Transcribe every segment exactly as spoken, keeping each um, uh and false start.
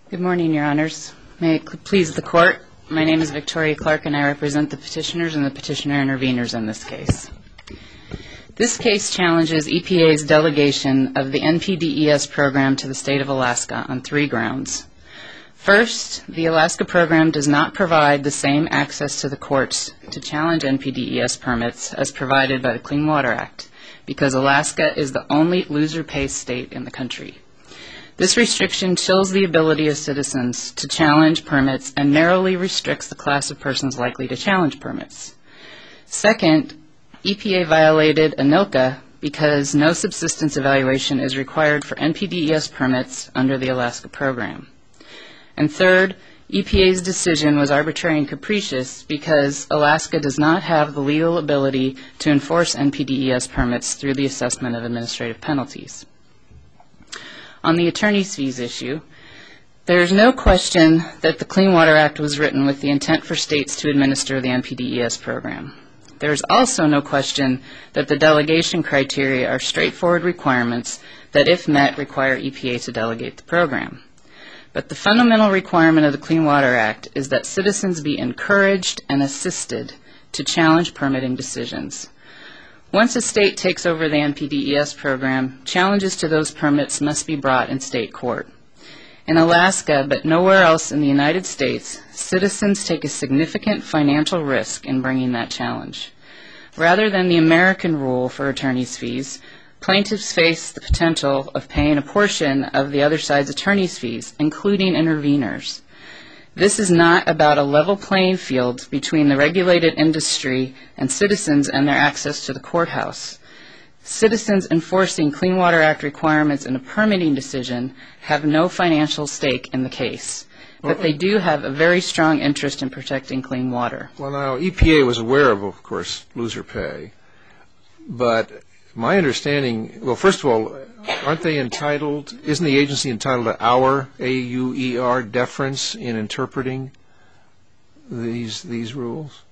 Good morning, Your Honors. May it please the Court, my name is Victoria Clark and I represent the petitioners and the petitioner interveners in this case. This case challenges E P A's delegation of the N P D E S program to the state of Alaska on three grounds. First, the Alaska program does not provide the same access to the courts to challenge N P D E S permits as provided by the Clean Water Act, because Alaska is the only loser-pay state in the country. This restriction chills the ability of citizens to challenge permits and narrowly restricts the class of persons likely to challenge permits. Second, E P A violated ANILCA because no subsistence evaluation is required for N P D E S permits under the Alaska program. And third, E P A's decision was arbitrary and capricious because Alaska does not have the legal ability to enforce N P D E S permits through the assessment of administrative penalties. On the attorney's fees issue, there is no question that the Clean Water Act was written with the intent for states to administer the N P D E S program. There is also no question that the delegation criteria are straightforward requirements that, if met, require E P A to delegate the program. But the fundamental requirement of the Clean Water Act is that citizens be encouraged and assisted to challenge permitting decisions. Once a state takes over the N P D E S program, challenges to those permits must be brought in state court. In Alaska, but nowhere else in the United States, citizens take a significant financial risk in bringing that challenge. Rather than the American rule for attorney's fees, plaintiffs face the potential of paying a portion of the other side's attorney's fees, including interveners. This is not about a level playing field between the regulated industry and citizens and their access to the courthouse. Citizens enforcing Clean Water Act requirements in a permitting decision have no financial stake in the case, but they do have a very strong interest in protecting clean water. Well, now, E P A was aware of, of course, loser pay, but my understanding, well, first of all, aren't they entitled, isn't the agency entitled to our A U E R deference in interpreting these these rules?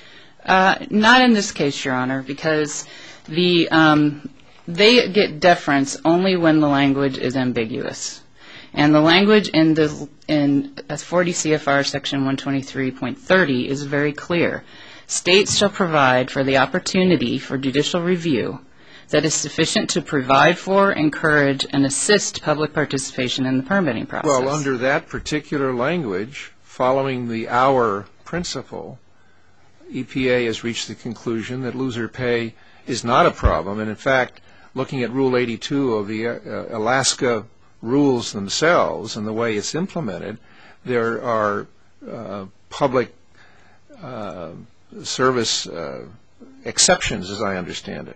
Uh, not in this case, Your Honor, because the um, they get deference only when the language is ambiguous. And the language in the in forty C F R section one twenty-three point thirty is very clear. States shall provide for the opportunity for judicial review that is sufficient to provide for, encourage, and assist public participation in the permitting process. Well, under that particular language, following the our principle, E P A has reached the conclusion that loser pay is not a problem. And in fact, looking at Rule eighty-two of the uh, Alaska rules themselves and the way it's implemented, there are uh, public uh, service uh, exceptions, as I understand it.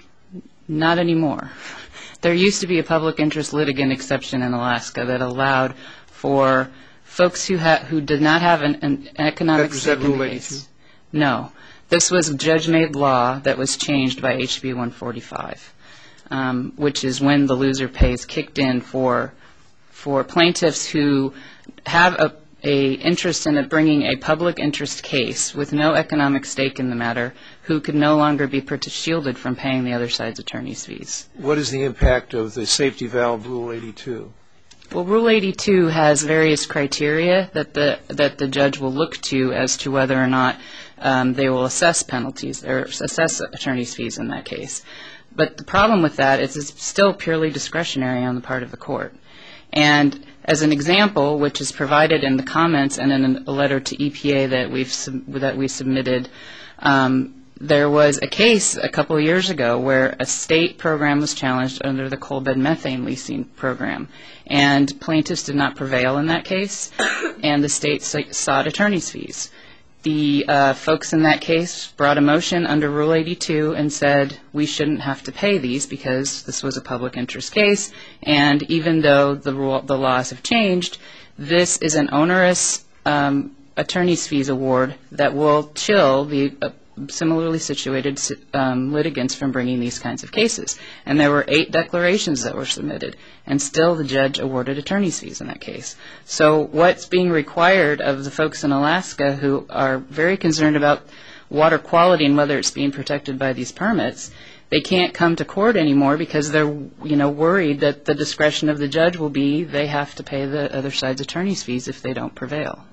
Not anymore. There used to be a public interest litigant exception in Alaska that allowed for folks who ha who did not have an, an economic stake in the case. No. This was judge-made law that was changed by H B one forty-five, um, which is when the loser pays kicked in for for plaintiffs who have a a interest in bringing a public interest case with no economic stake in the matter, who could no longer be shielded from paying the other side's attorney's fees. What is the impact of the safety valve Rule eighty-two? Well, Rule eighty-two has various criteria that the that the judge will look to as to whether or not um, they will assess penalties or assess attorney's fees in that case. But the problem with that is it's still purely discretionary on the part of the court. And as an example, which is provided in the comments and in a letter to E P A that we've sub that we submitted, um, there was a case a couple of years ago where a state program was challenged under the coal bed methane leasing program, and plaintiffs did not prevail in that case, and the state sought attorney's fees. The uh, folks in that case brought a motion under Rule eighty-two and said we shouldn't have to pay these because this was a public interest case, and even though the, rule, the laws have changed, this is an onerous um, attorney's fees award that will chill the uh, similarly situated um, litigants from bringing these kinds of cases. And there were eight declarations that were submitted, and still the judge awarded attorney's fees in that case. So what's being required of the folks in Alaska who are very concerned about water quality and whether it's being protected by these permits, they can't come to court anymore because they're, you know, worried that the discretion of the judge will be they have to pay the other side's attorney's fees if they don't prevail.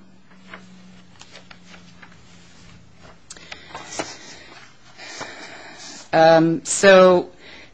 Um, so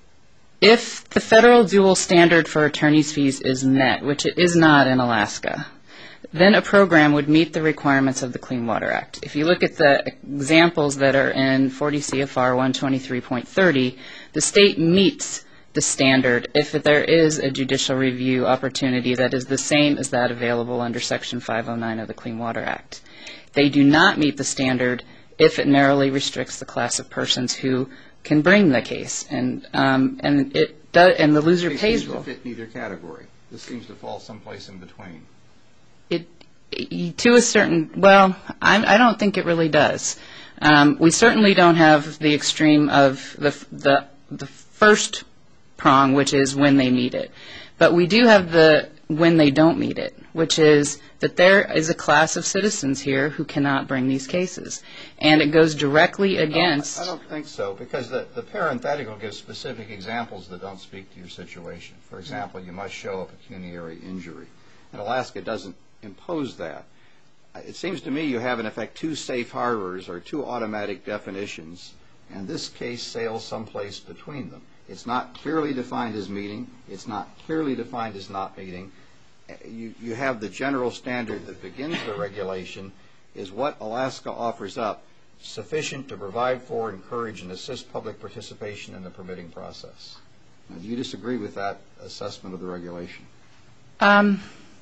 if the federal dual standard for attorney's fees is met, which it is not in Alaska, then a program would meet the requirements of the Clean Water Act. If you look at the examples that are in forty C F R one twenty-three point thirty, the state meets the standard if there is a judicial review opportunity that is the same as that available under Section five oh nine of the Clean Water Act. They do not meet the standard if it narrowly restricts the class of persons who can bring the case, and um, and it does, and the loser pays rule. It seems to fit neither category. This seems to fall someplace in between. It, it to a certain well, I, I don't think it really does. Um, we certainly don't have the extreme of the the the first prong, which is when they meet it, but we do have the when they don't meet it, which is that there is a class of citizens here who cannot bring these cases. And it goes directly against... No, I don't think so, because the, the parenthetical gives specific examples that don't speak to your situation. For example, you must show a pecuniary injury. And Alaska doesn't impose that. It seems to me you have, in effect, two safe harbors or two automatic definitions, and this case sails someplace between them. It's not clearly defined as meeting. It's not clearly defined as not meeting. You, you have the general standard that begins the regulation is what Alaska offers up sufficient to provide for, encourage, and assist public participation in the permitting process. Now, do you disagree with that assessment of the regulation? Um,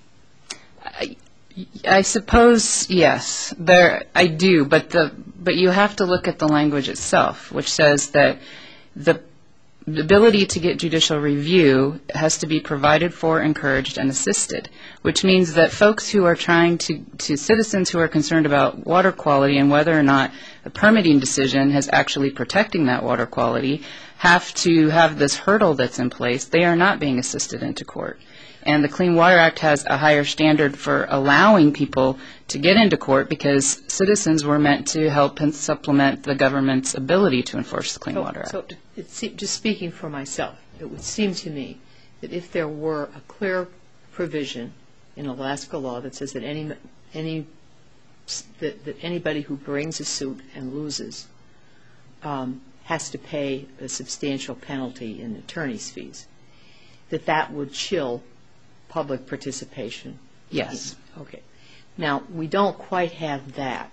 I, I suppose, yes, there, I do, but the but you have to look at the language itself, which says that the The ability to get judicial review has to be provided for, encouraged, and assisted, which means that folks who are trying to, to citizens who are concerned about water quality and whether or not a permitting decision is actually protecting that water quality have to have this hurdle that's in place. They are not being assisted into court. And the Clean Water Act has a higher standard for allowing people to get into court because citizens were meant to help and supplement the government's ability to enforce the Clean so, Water Act. So it's, just speaking for myself, it would seem to me that if there were a clear provision in Alaska law that says that any any that, that anybody who brings a suit and loses um, has to pay a substantial penalty in attorney's fees, that that would chill public participation. Yes. Okay. Now, we don't quite have that.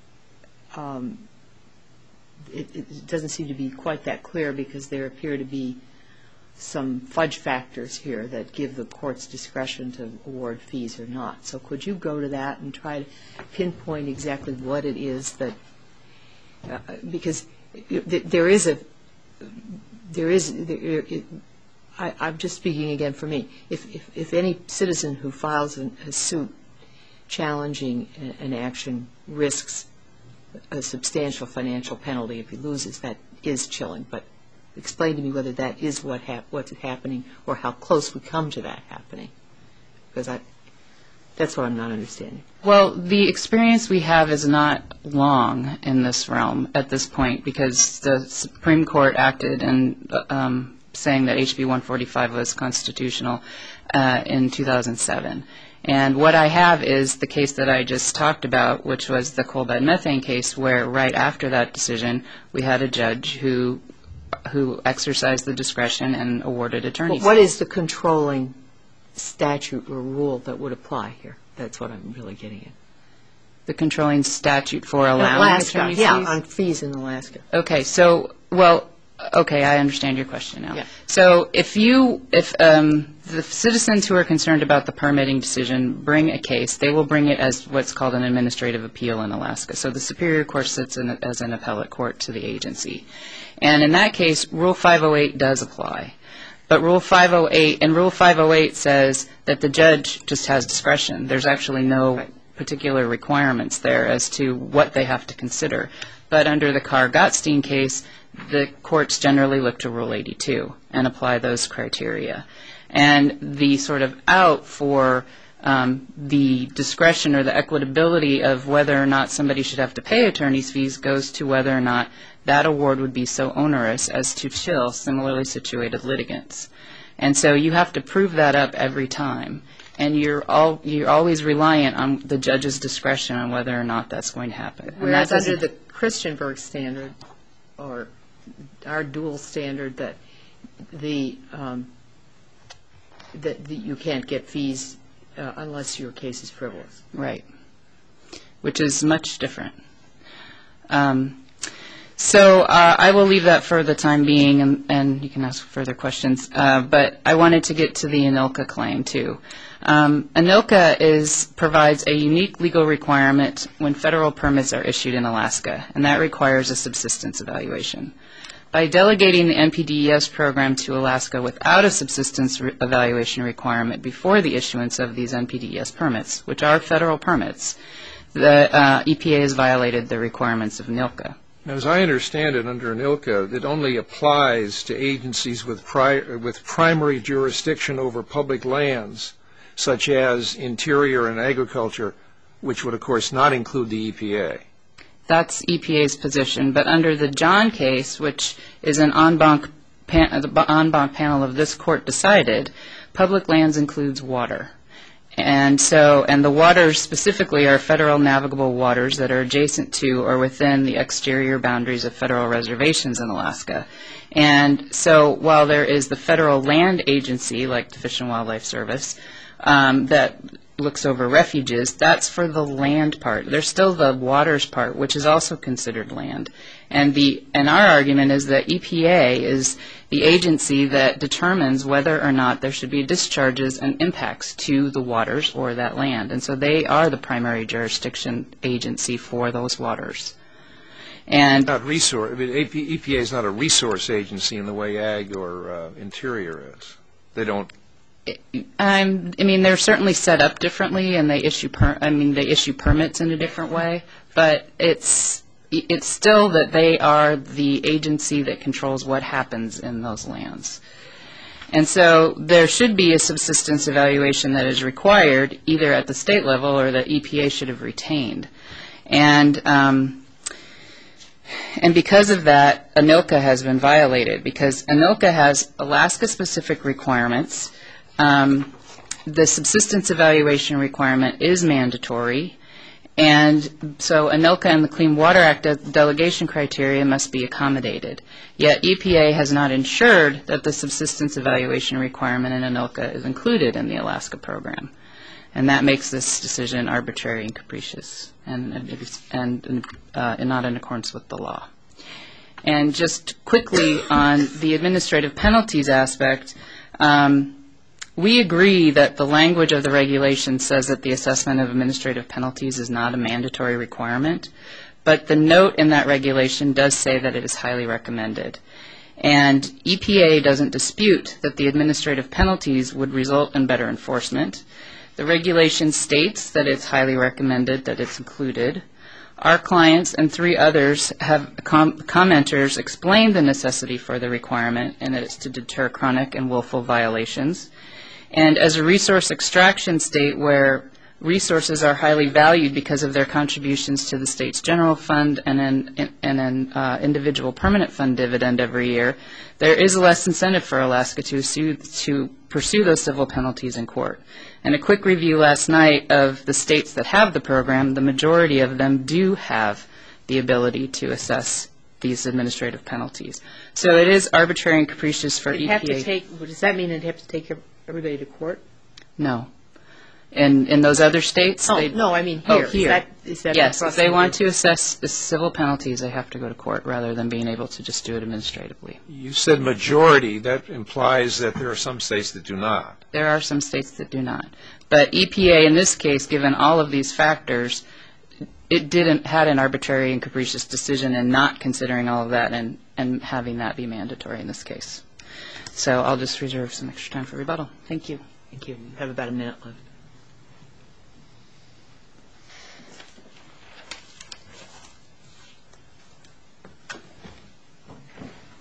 Um, it, it doesn't seem to be quite that clear because there appear to be some fudge factors here that give the court's discretion to award fees or not. So could you go to that and try to pinpoint exactly what it is that, uh, because there is a, there is, there, it, I, I'm just speaking again for me. If, if, if any citizen who files an, a suit challenging a, an action risks a substantial financial penalty if he loses, that is chilling. But explain to me whether that is what hap what's happening or how close we come to that happening. Because I, that's what I'm not understanding. Well, the experience we have is not long in this realm at this point because the Supreme Court acted and um, saying that H B one forty-five was constitutional uh, in two thousand seven. And what I have is the case that I just talked about, which was the coal bed methane case, where right after that decision, we had a judge who who exercised the discretion and awarded attorneys. Well, what is the controlling statute or rule that would apply here? That's what I'm really getting at. The controlling statute for allowing Alaska, attorney yeah, fees? on fees in Alaska. Okay, so, well, okay, I understand your question now. Yeah. So if you, if um, the citizens who are concerned about the permitting decision bring a case, they will bring it as what's called an administrative appeal in Alaska. So the Superior Court sits in as an appellate court to the agency. And in that case, Rule five oh eight does apply. But Rule five oh eight, and Rule five oh eight says that the judge just has discretion. There's actually no Right. particular requirements there as to what they have to consider. But under the Carr-Gottstein case, the courts generally look to Rule eighty-two and apply those criteria. And the sort of out for um, the discretion or the equitability of whether or not somebody should have to pay attorney's fees goes to whether or not that award would be so onerous as to chill similarly situated litigants. And so you have to prove that up every time. And you're all you're always reliant on the judge's discretion on whether or not that's going to happen. Whereas under the Christianberg standard, or our dual standard, that the um, that the, you can't get fees uh, unless your case is frivolous. Right. Which is much different. Um, So uh, I will leave that for the time being, and, and you can ask further questions. Uh, but I wanted to get to the ANILCA claim, too. Um, ANILCA is, provides a unique legal requirement when federal permits are issued in Alaska, and that requires a subsistence evaluation. By delegating the N P D E S program to Alaska without a subsistence re- evaluation requirement before the issuance of these N P D E S permits, which are federal permits, the uh, E P A has violated the requirements of ANILCA. Now, as I understand it, under ANILCA, it only applies to agencies with, pri- with primary jurisdiction over public lands, such as Interior and Agriculture, which would, of course, not include the E P A. That's E P A's position. But under the John case, which is an en banc, pan- the en banc panel of this court decided, public lands includes water. And so, and the waters specifically are federal navigable waters that are adjacent to or within the exterior boundaries of federal reservations in Alaska. And so while there is the federal land agency, like the Fish and Wildlife Service, um, that looks over refuges, that's for the land part. There's still the waters part, which is also considered land. And the and our argument is that E P A is the agency that determines whether or not there should be discharges and impacts to the waters or that land. And so they are the primary jurisdiction agency for those waters. And Not resource. I mean, E P A is not a resource agency in the way Ag or uh, Interior is. They don't. Um, I mean, they're certainly set up differently, and they issue per, I mean, they issue permits in a different way. But it's it's still that they are the agency that controls what happens in those lands. And so there should be a subsistence evaluation that is required either at the state level or that E P A should have retained. And um, and because of that, ANILCA has been violated because ANILCA has Alaska-specific requirements. Um, the subsistence evaluation requirement is mandatory, and so ANILCA and the Clean Water Act de- delegation criteria must be accommodated. Yet E P A has not ensured that the subsistence evaluation requirement in ANILCA is included in the Alaska program, and that makes this decision arbitrary and capricious and, and uh, not in accordance with the law. And just quickly on the administrative penalties aspect, um, we agree that the language of the regulation says that the assessment of administrative penalties is not a mandatory requirement, but the note in that regulation does say that it is highly recommended. And E P A doesn't dispute that the administrative penalties would result in better enforcement. The regulation states that it's highly recommended that it's included. Our clients and three others have com- commenters explained the necessity for the requirement and that it's to deter chronic and willful violations. And as a resource extraction state where resources are highly valued because of their contributions to the state's general fund and an, and an uh, individual permanent fund dividend every year, there is less incentive for Alaska to, sue, to pursue those civil penalties in court. And a quick review last night of the states that have the program, the majority of them do have the ability to assess these administrative penalties. So it is arbitrary and capricious for E P A. Have to take, does that mean they'd have to take everybody to court? No. In in those other states? Oh, they, no, I mean here. Oh, here. Is that, is that yes, the if they want to assess the civil penalties, they have to go to court rather than being able to just do it administratively. You said majority. That implies that there are some states that do not. There are some states that do not. But E P A in this case, given all of these factors, it didn't had an arbitrary and capricious decision in not considering all of that and, and having that be mandatory in this case. So I'll just reserve some extra time for rebuttal. Thank you. Thank you. You have about a minute left.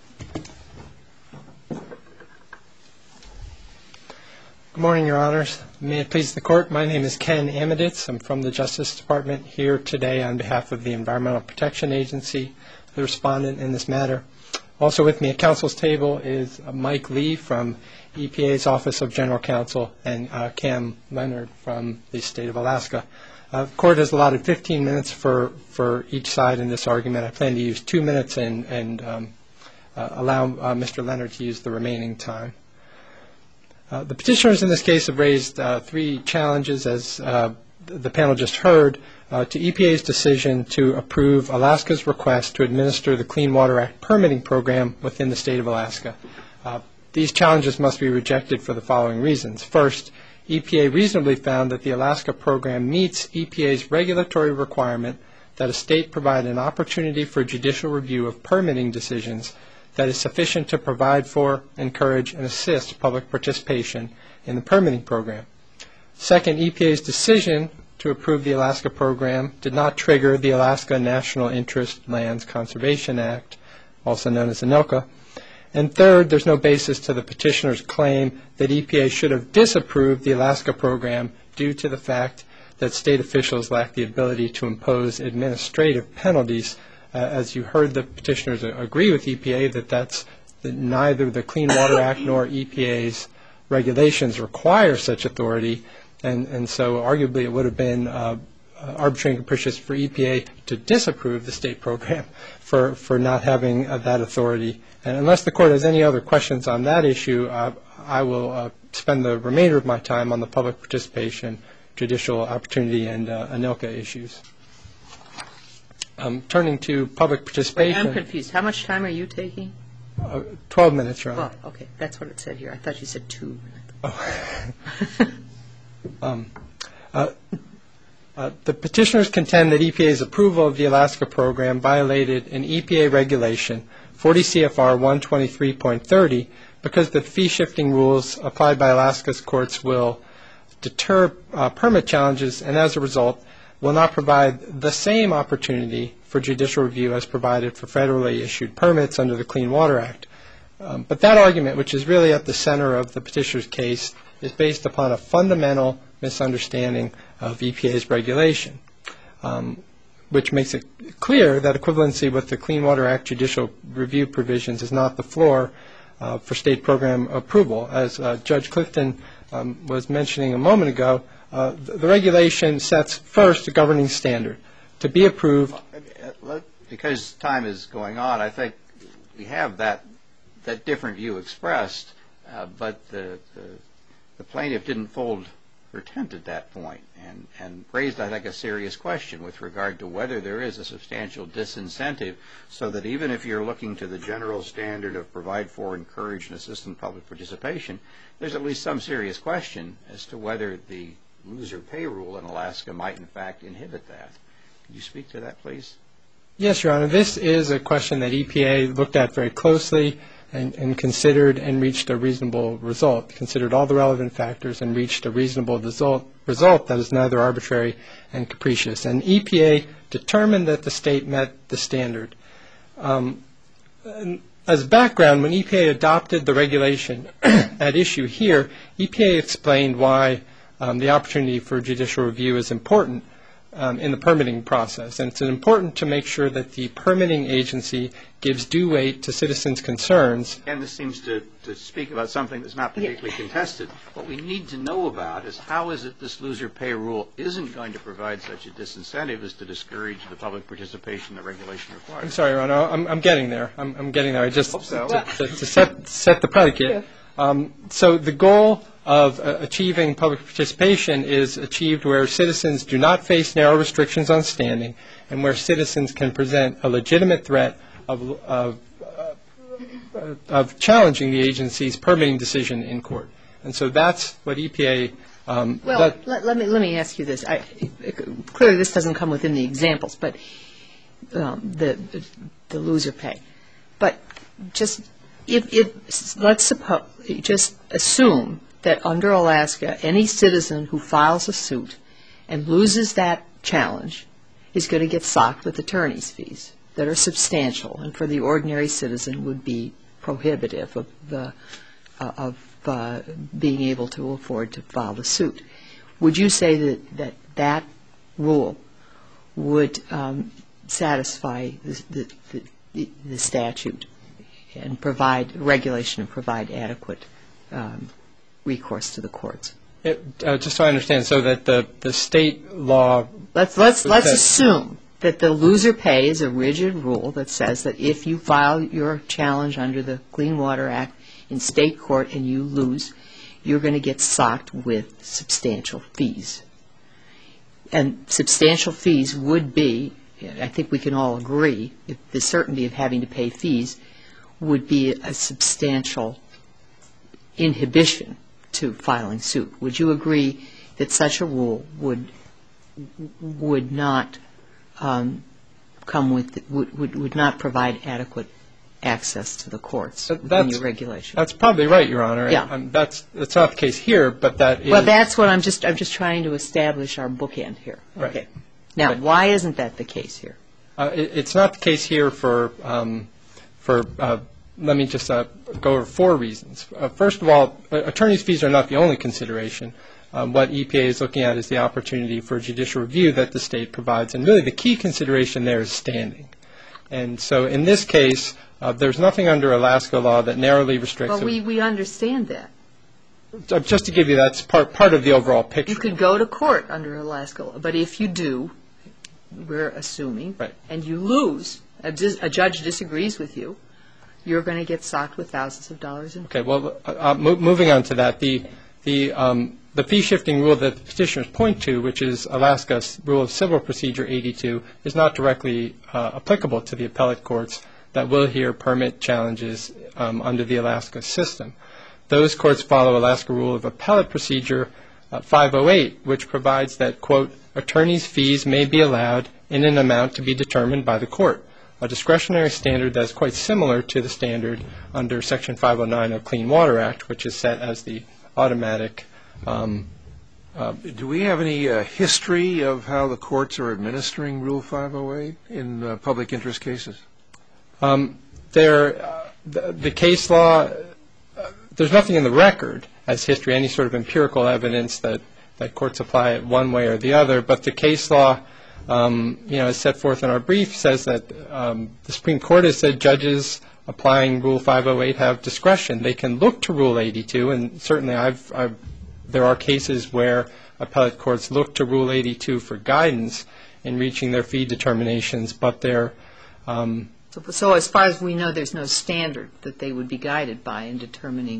Good morning, Your Honors. May it please the Court, my name is Ken Amiditz. I'm from the Justice Department here today on behalf of the Environmental Protection Agency, the respondent in this matter. Also with me at Council's table is Mike Lee from E P A's Office of General Counsel and uh, Cam Leonard from the State of Alaska. Uh, the Court has allotted fifteen minutes for, for each side in this argument. I plan to use two minutes and, and um, uh, allow uh, Mister Leonard to use the remaining time. Uh, the petitioners in this case have raised uh, three challenges, as uh, the panel just heard, uh, to E P A's decision to approve Alaska's request to administer the Clean Water Act permitting program within the state of Alaska. Uh, these challenges must be rejected for the following reasons. First, E P A reasonably found that the Alaska program meets E P A's regulatory requirement that a state provide an opportunity for judicial review of permitting decisions that is sufficient to provide for, encourage, and assist public participation in the permitting program. Second, E P A's decision to approve the Alaska program did not trigger the Alaska National Interest Lands Conservation Act, also known as ANILCA. And third, there's no basis to the petitioner's claim that E P A should have disapproved the Alaska program due to the fact that state officials lack the ability to impose administrative penalties. Uh, as you heard the petitioners agree with E P A that that's that neither the Clean Water Act nor E P A's regulations require such authority, and, and so arguably it would have been uh, arbitrary and capricious for E P A to disapprove the state program for, for not having uh, that authority. And unless the Court has any other questions on that issue, uh, I will uh, spend the remainder of my time on the public participation, judicial opportunity, and uh, ANILCA issues. Um, turning to public participation. Wait, I'm confused. How much time are you taking? Uh, Twelve minutes, Your Honor. Oh, okay. That's what it said here. I thought you said two. Oh. um, uh, uh, the petitioners contend that E P A's approval of the Alaska program violated an E P A regulation, forty C F R one twenty-three point thirty, because the fee-shifting rules applied by Alaska's courts will deter uh, permit challenges, and as a result, will not provide the same opportunity for judicial review as provided for federally issued permits under the Clean Water Act. Um, but that argument, which is really at the center of the petitioner's case, is based upon a fundamental misunderstanding of E P A's regulation, um, which makes it clear that equivalency with the Clean Water Act judicial review provisions is not the floor uh, for state program approval. As uh, Judge Clifton um, was mentioning a moment ago, Uh, the, the regulation sets first a governing standard to be approved. Because time is going on, I think we have that that different view expressed, uh, but the, the the plaintiff didn't fold her tent at that point and, and raised, I think, a serious question with regard to whether there is a substantial disincentive, so that even if you're looking to the general standard of provide for, encourage, and assist in public participation, there's at least some serious question as to whether the loser pay rule in Alaska might in fact inhibit that. Could you speak to that, please? Yes, Your Honor. This is a question that E P A looked at very closely and, and considered and reached a reasonable result, considered all the relevant factors and reached a reasonable result, result that is neither arbitrary and capricious. And E P A determined that the state met the standard. Um, as background, when E P A adopted the regulation at issue here, E P A explained why Um, the opportunity for judicial review is important um, in the permitting process. And it's important to make sure that the permitting agency gives due weight to citizens' concerns. And this seems to, to speak about something that's not particularly yeah. contested. What we need to know about is how is it this loser pay rule isn't going to provide such a disincentive as to discourage the public participation that regulation requires. I'm sorry, Ron. I'm, I'm getting there. I'm, I'm getting there. I just Hope so. to, to, to set, set the predicate. Yeah. Um, so the goal of uh, achieving public participation is achieved where citizens do not face narrow restrictions on standing and where citizens can present a legitimate threat of, of, uh, of challenging the agency's permitting decision in court. And so that's what E P A um, well, that, let, let me let me ask you this. I, clearly, this doesn't come within the examples, but um, the, the the loser pay. But just if, if let's suppose just assume that under Alaska, any citizen who files a suit and loses that challenge is going to get socked with attorney's fees that are substantial and for the ordinary citizen would be prohibitive of the uh, of uh, being able to afford to file the suit. Would you say that that, that rule would um, satisfy the, the, the, the statute and provide regulation and provide adequate um, recourse to the courts? It, uh, just so I understand, so that the, the state law... Let's, let's, let's assume that the loser pay is a rigid rule that says that if you file your challenge under the Clean Water Act in state court and you lose, you're going to get socked with substantial fees. And substantial fees would be, I think we can all agree, if the certainty of having to pay fees would be a substantial inhibition to filing suit. Would you agree that such a rule would would not um, come with would, would would not provide adequate access to the courts in your regulation? That's probably right, Your Honor. Yeah. And that's that's not the case here, but that is. Well, that's what I'm just I'm just trying to establish our bookend here. Right. Okay. Now, Right. why isn't that the case here? Uh, it, it's not the case here for um, for. Uh, let me just uh, go over four reasons. Uh, first of all, uh, attorneys' fees are not the only consideration. Um, what E P A is looking at is the opportunity for judicial review that the state provides, and really the key consideration there is standing. And so, in this case, uh, there's nothing under Alaska law that narrowly restricts. Well, we we understand that. Uh, just to give you that's part part of the overall picture. You could go to court under Alaska law, but if you do, we're assuming, Right. and you lose, a, dis, a judge disagrees with you, you're going to get socked with thousands of dollars in fees. Okay. Well, uh, uh, mo- moving on to that, the the um, the fee shifting rule that the petitioners point to, which is Alaska's Rule of Civil Procedure eighty-two, is not directly uh, applicable to the appellate courts that will hear permit challenges um, under the Alaska system. Those courts follow Alaska Rule of Appellate Procedure uh, five oh eight, which provides that, quote, attorneys' fees may be allowed in an amount to be determined by the court, a discretionary standard that is quite similar to the standard under Section five oh nine of Clean Water Act, which is set as the automatic. Um, uh, Do we have any uh, history of how the courts are administering Rule five oh eight in uh, public interest cases? Um, there, uh, the, the case law, uh, there's nothing in the record as history, any sort of empirical evidence that, that courts apply it one way or the other, but the case law, um, you know, as set forth in our brief, says that um, the Supreme Court has said judges applying Rule five oh eight have discretion. They can look to Rule eighty-two, and certainly I've, I've there are cases where appellate courts look to Rule eighty-two for guidance in reaching their fee determinations, but they're um, So, so as far as we know, there's no standard that they would be guided by in determining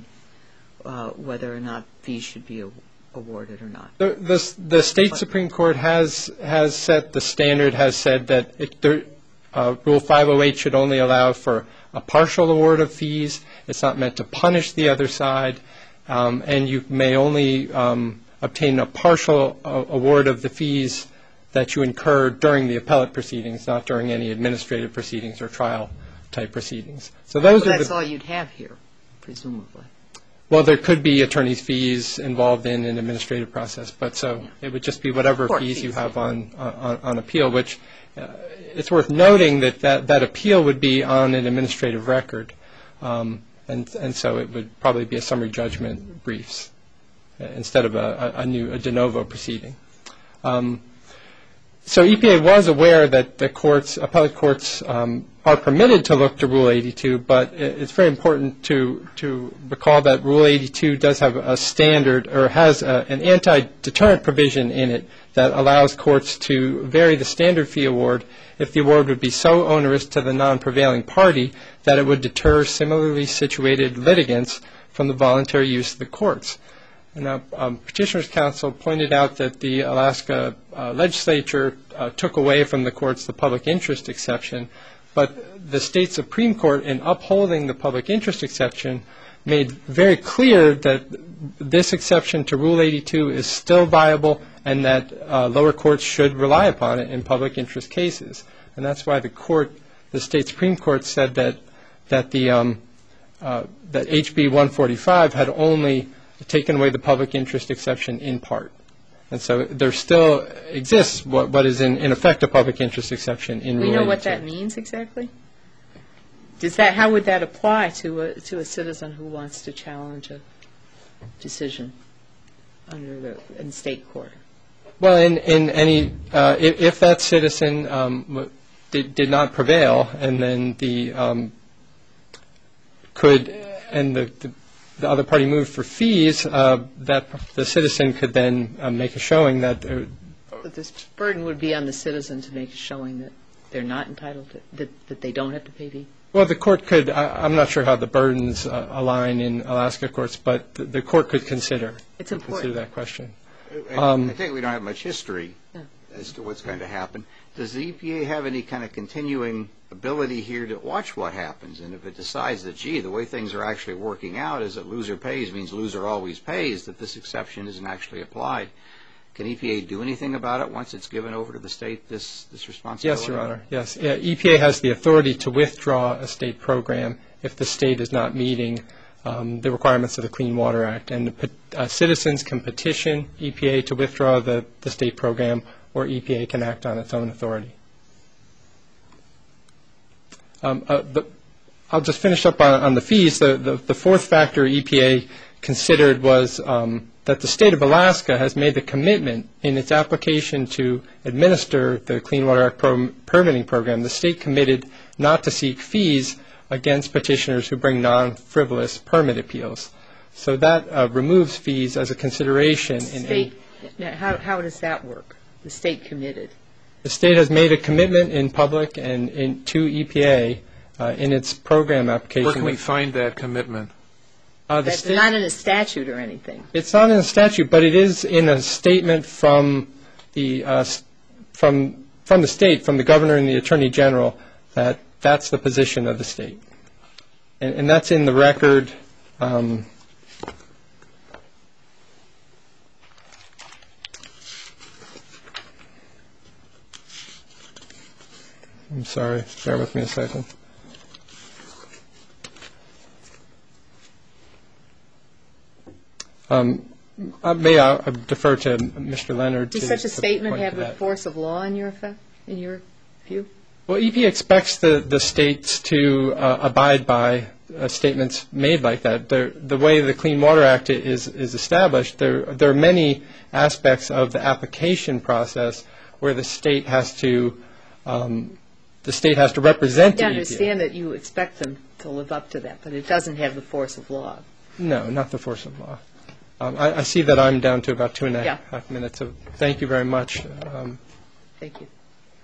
uh, whether or not fees should be a- awarded or not. The, the, the state Supreme Court has has set the standard, has said that it, there, uh, Rule five oh eight should only allow for a partial award of fees. It's not meant to punish the other side, um, and you may only um, obtain a partial uh, award of the fees that you incur during the appellate proceedings, not during any administrative proceedings or trial type proceedings. So those Well, are that's the, all you'd have here, presumably. well, there could be attorney's fees involved in an administrative process, but so Yeah. it would just be whatever Court fees you fees, have yeah. on, on, on appeal, which uh, it's worth noting that, that that appeal would be on an administrative record, um, and, and so it would probably be a summary judgment briefs uh, instead of a, a, a new a de novo proceeding. Um, So E P A was aware that the courts, appellate courts, um, are permitted to look to Rule eighty-two, but it's very important to to recall that Rule eighty-two does have a standard, or has a, an anti-deterrent provision in it that allows courts to vary the standard fee award if the award would be so onerous to the non-prevailing party that it would deter similarly situated litigants from the voluntary use of the courts. Now, um, Petitioner's Counsel pointed out that the Alaska uh, legislature uh, took away from the courts the public interest exception, but the state Supreme Court, in upholding the public interest exception, made very clear that this exception to Rule eighty-two is still viable and that uh, lower courts should rely upon it in public interest cases. And that's why the court, the state Supreme Court, said that that the um, uh, that H B one forty-five had only taken away the public interest exception in part. And so there still exists what, what is in, in effect a public interest exception in Rule We know what eighty-two. that means exactly? Does that, how would that apply to a, to a citizen who wants to challenge a decision under the, in state court? Well, in, in any, uh, if, if that citizen um, did, did not prevail, and then the um, could, and the, the, the other party moved for fees, uh, that the citizen could then uh, make a showing that. Uh, but this burden would be on the citizen to make a showing that they're not entitled to, that, that they don't have to pay fee? Well, the court could, I, I'm not sure how the burdens uh, align in Alaska courts, but the, the court could consider, it's consider important. that question. I, Um, I think we don't have much history Yeah. as to what's going to happen. Does the E P A have any kind of continuing ability here to watch what happens? And if it decides that, gee, the way things are actually working out is that loser pays means loser always pays, that this exception isn't actually applied, can E P A do anything about it once it's given over to the state, this, this responsibility? Yes, Your Honor, yes. Yeah, E P A has the authority to withdraw a state program if the state is not meeting um, the requirements of the Clean Water Act. And the, uh, citizens can petition E P A to withdraw the, the state program, or E P A can act on its own authority. Um, uh, the, I'll just finish up on, on the fees. The, the, the fourth factor E P A considered was um, that the state of Alaska has made the commitment in its application to administer the Clean Water Act pro permitting program. The state committed not to seek fees against petitioners who bring non-frivolous permit appeals. So that uh, removes fees as a consideration. In, State, now, how, how does that work? The state committed? The state has made a commitment in public and in, to E P A uh, in its program application. Where can we find that commitment? Uh, the That's state, not in a statute or anything. It's not in a statute, but it is in a statement from the uh, from from the state, from the governor and the attorney general, that that's the position of the state, and, and that's in the record. Um, I'm sorry, bear with me a second. Um, uh, may I uh, defer to Mister Leonard? Does to, such a to statement point have to the that. force of law in your effect, in your view? Well, E P A expects the, the states to uh, abide by uh, statements made like that. They're, the way the Clean Water Act is, is established, there, there are many aspects of the application process where the state has to um, the state has to represent I the E P A. understand that you expect them to live up to that, but it doesn't have the force of law. No, not the force of law. Um, I, I see that I'm down to about two and a Yeah. half minutes. So thank you very much. Um, Thank you.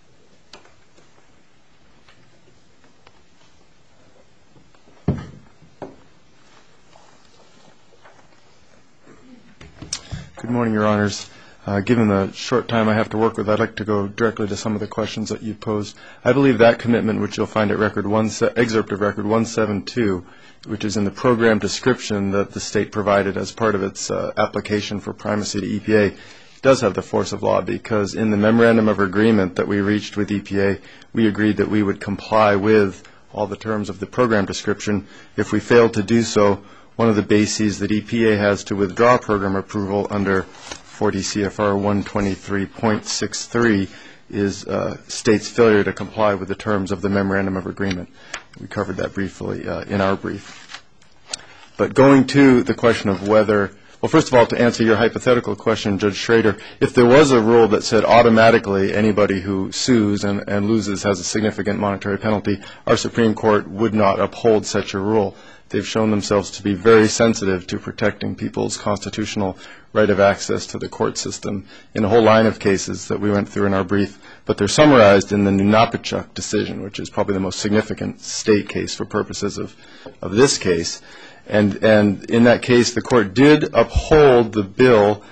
Good morning, Your Honors. Uh, given the short time I have to work with, I'd like to go directly to some of the questions that you posed. I believe that commitment, which you'll find at record one, excerpt of record one seventy-two, which is in the program description that the state provided as part of its uh, application for primacy to E P A, does have the force of law, because in the memorandum of agreement that we reached with E P A, we agreed that we would comply with all the terms of the program description. If we failed to do so, one of the bases that E P A has to withdraw program approval under forty C F R one twenty-three point six three is uh, state's failure to comply with the terms of the memorandum of agreement. We covered that briefly uh, in our brief. But going to the question of whether, well, first of all, to answer your hypothetical question, Judge Schrader, if there was a rule that said automatically anybody who sues and, and loses has a significant monetary penalty, our Supreme Court would not uphold such a rule. They've shown themselves to be very sensitive to protecting people's constitutional right of access to the court system in a whole line of cases that we went through in our brief, but they're summarized in the Nunapachuk decision, which is probably the most significant state case for purposes of, of this case. And, and in that case, the court did uphold the bill,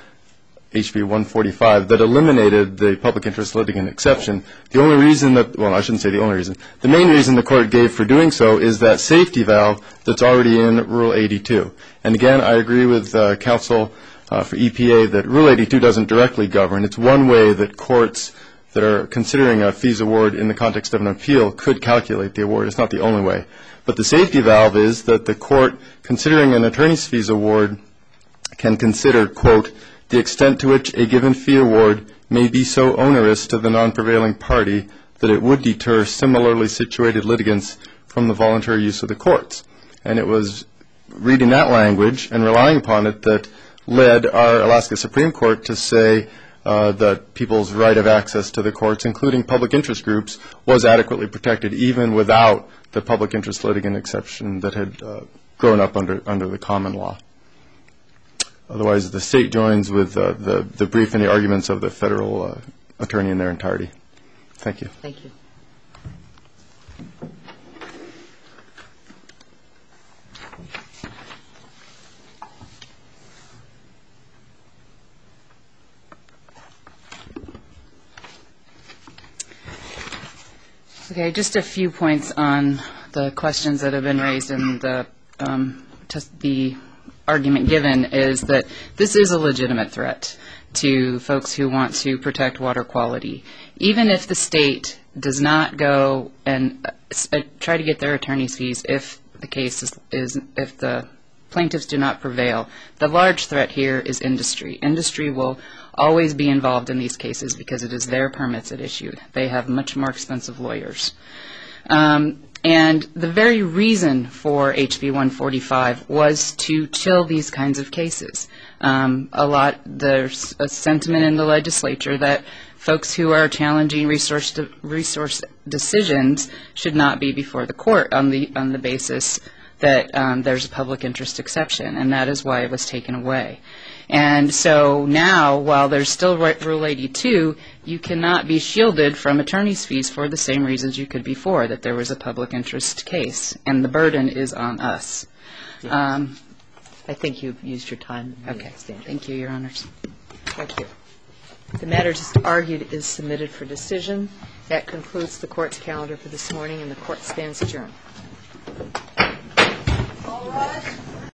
H B one forty-five, that eliminated the public interest litigant exception. The only reason that, well, I shouldn't say the only reason, the main reason the court gave for doing so is that safety valve that's already in Rule eighty-two. And again, I agree with uh, counsel uh, for E P A that Rule eighty-two doesn't directly govern. It's one way that courts that are considering a fees award in the context of an appeal could calculate the award. It's not the only way. But the safety valve is that the court, considering an attorney's fees award, can consider, quote, the extent to which a given fee award may be so onerous to the non-prevailing party that it would deter similarly situated litigants from the voluntary use of the courts. And it was reading that language and relying upon it that led our Alaska Supreme Court to say uh, that people's right of access to the courts, including public interest groups, was adequately protected even without the public interest litigant exception that had uh, grown up under under the common law. Otherwise, the state joins with uh, the, the brief and the arguments of the federal uh, attorney in their entirety. Thank you. Thank you. Okay, just a few points on the questions that have been raised, and the um, just the argument given is that this is a legitimate threat to folks who want to protect water quality. Even if the state does not go and uh, try to get their attorney's fees if the case is, is if the plaintiffs do not prevail, the large threat here is industry. Industry will always be involved in these cases because it is their permits at issue. They have much more expensive lawyers. Um, and the very reason for H B one forty-five was to chill these kinds of cases. Um, a lot, there's a sentiment in the legislature that folks who are challenging resource de- resource decisions should not be before the court on the on the basis that um, there's a public interest exception, and that is why it was taken away. And so now, while there's still Rule eighty-two, you cannot be shielded from attorney's fees for the same reasons you could before, that there was a public interest case, and the burden is on us. Yes. Um, I think you've used your time. okay. Thank you, Your Honors. Thank you. The matter just argued is submitted for decision. That concludes the court's calendar for this morning, and the court stands adjourned. All rise.